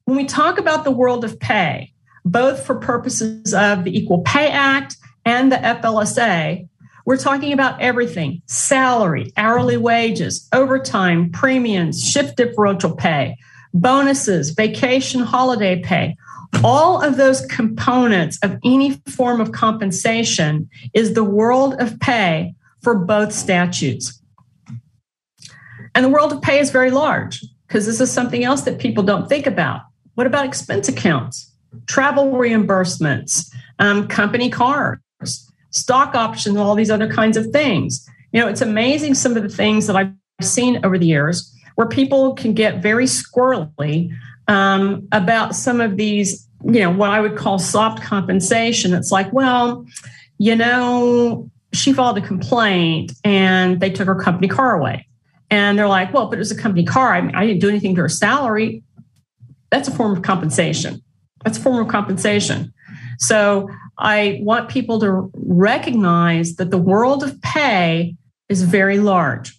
when we talk about the world of pay, both for purposes of the Equal Pay Act and the FLSA, we're talking about everything: salary, hourly wages, overtime, premiums, shift differential pay, bonuses, vacation, holiday pay. All of those components of any form of compensation is the world of pay for both statutes. And the world of pay is very large, because this is something else that people don't think about. What about expense accounts, travel reimbursements, company cars, stock options, all these other kinds of things? You know, it's amazing some of the things that I've seen over the years where people can get very squirrely about some of these, you know, what I would call soft compensation. It's like, well, you know, she filed a complaint and they took her company car away. And they're like, well, but it was a company car. I didn't do anything to her salary. That's a form of compensation. That's a form of compensation. So I want people to recognize that the world of pay is very large.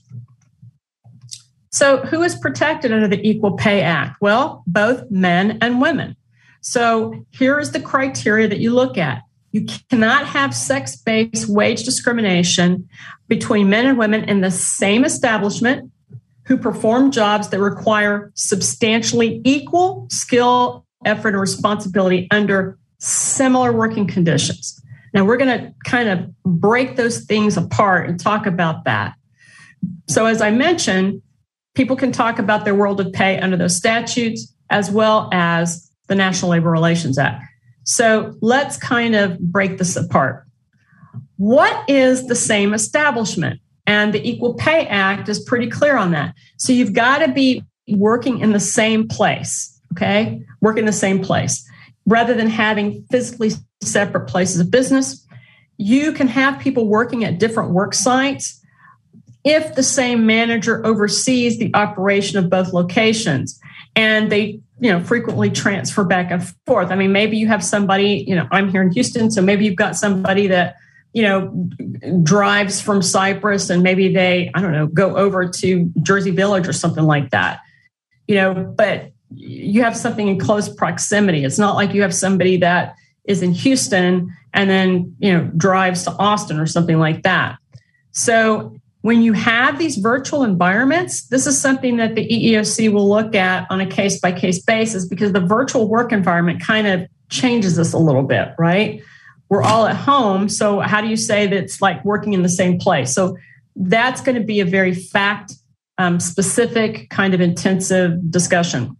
So who is protected under the Equal Pay Act? Well, both men and women. So here is the criteria that you look at. You cannot have sex-based wage discrimination between men and women in the same establishment who perform jobs that require substantially equal skill, effort, and responsibility under similar working conditions. Now, we're going to kind of break those things apart and talk about that. So as I mentioned, people can talk about their world of pay under those statutes as well as the National Labor Relations Act. So let's kind of break this apart. What is the same establishment? And the Equal Pay Act is pretty clear on that. So you've got to be working in the same place, okay? Work in the same place. Rather than having physically separate places of business, you can have people working at different work sites if the same manager oversees the operation of both locations. And they, you know, frequently transfer back and forth. I mean, maybe you have somebody, you know, I'm here in Houston, so maybe you've got somebody that, you know, drives from Cyprus and maybe they, I don't know, go over to Jersey Village or something like that, you know, but you have something in close proximity. It's not like you have somebody that is in Houston and then, you know, drives to Austin or something like that. So when you have these virtual environments, this is something that the EEOC will look at on a case-by-case basis, because the virtual work environment kind of changes this a little bit, right? We're all at home, so how do you say that it's like working in the same place? So that's going to be a very fact-specific kind of intensive discussion.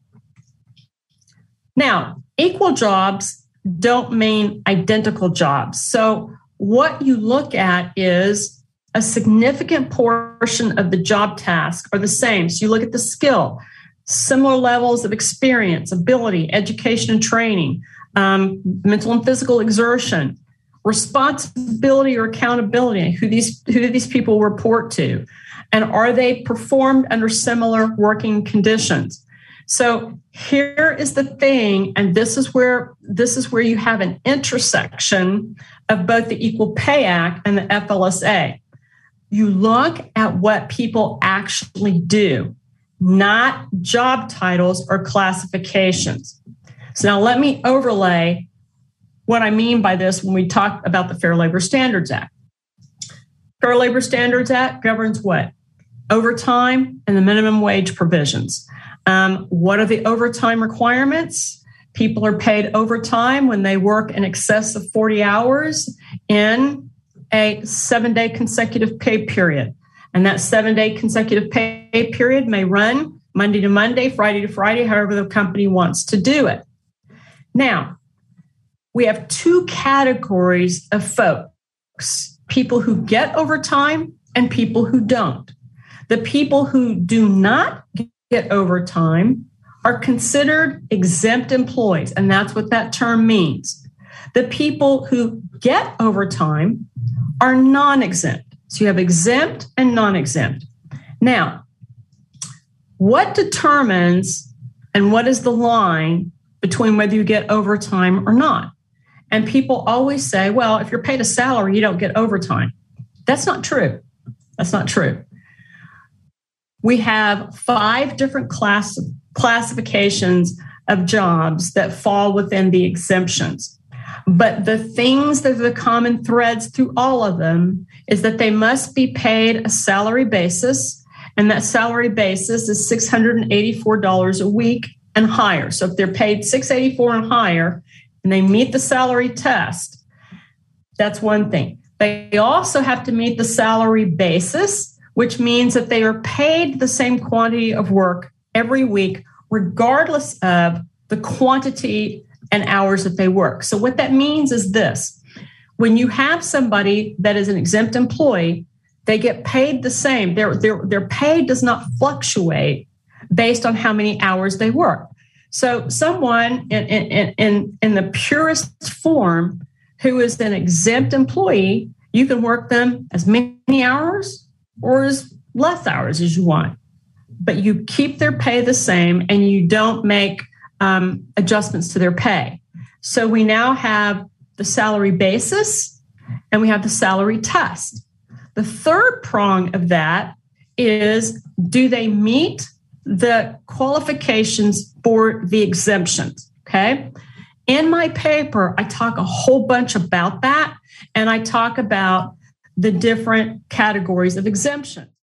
Now, equal jobs don't mean identical jobs. So what you look at is a significant portion of the job tasks are the same. So you look at the skill, similar levels of experience, ability, education and training, mental and physical exertion, responsibility or accountability, who do these people report to, and are they performed under similar working conditions? So here is the thing, and this is where you have an intersection of both the Equal Pay Act and the FLSA. You look at what people actually do, not job titles or classifications. So now let me overlay what I mean by this when we talk about the Fair Labor Standards Act. Fair Labor Standards Act governs what? Overtime and the minimum wage provisions. What are the overtime requirements? People are paid overtime when they work in excess of 40 hours in a 7-day consecutive pay period. And that 7-day consecutive pay period may run Monday to Monday, Friday to Friday, however the company wants to do it. Now, we have two categories of folks: people who get overtime and people who don't. The people who do not get overtime are considered exempt employees, and that's what that term means. The people who get overtime are non-exempt. So you have exempt and non-exempt. Now, what determines and what is the line between whether you get overtime or not? And people always say, well, if you're paid a salary, you don't get overtime. That's not true. That's not true. We have 5 different classifications of jobs that fall within the exemptions. But the things that are the common threads through all of them is that they must be paid a salary basis, and that salary basis is $684 a week and higher. So if they're paid $684 and higher and they meet the salary test, that's one thing. They also have to meet the salary basis, which means that they are paid the same quantity of work every week, regardless of the quantity and hours that they work. So what that means is this: when you have somebody that is an exempt employee, they get paid the same. Their pay does not fluctuate based on how many hours they work. So someone in the purest form who is an exempt employee, you can work them as many hours or as less hours as you want, but you keep their pay the same and you don't make adjustments to their pay. So we now have the salary basis and we have the salary test. The third prong of that is, do they meet the qualifications for the exemptions? Okay. In my paper, I talk a whole bunch about that, and I talk about the different categories of exemption.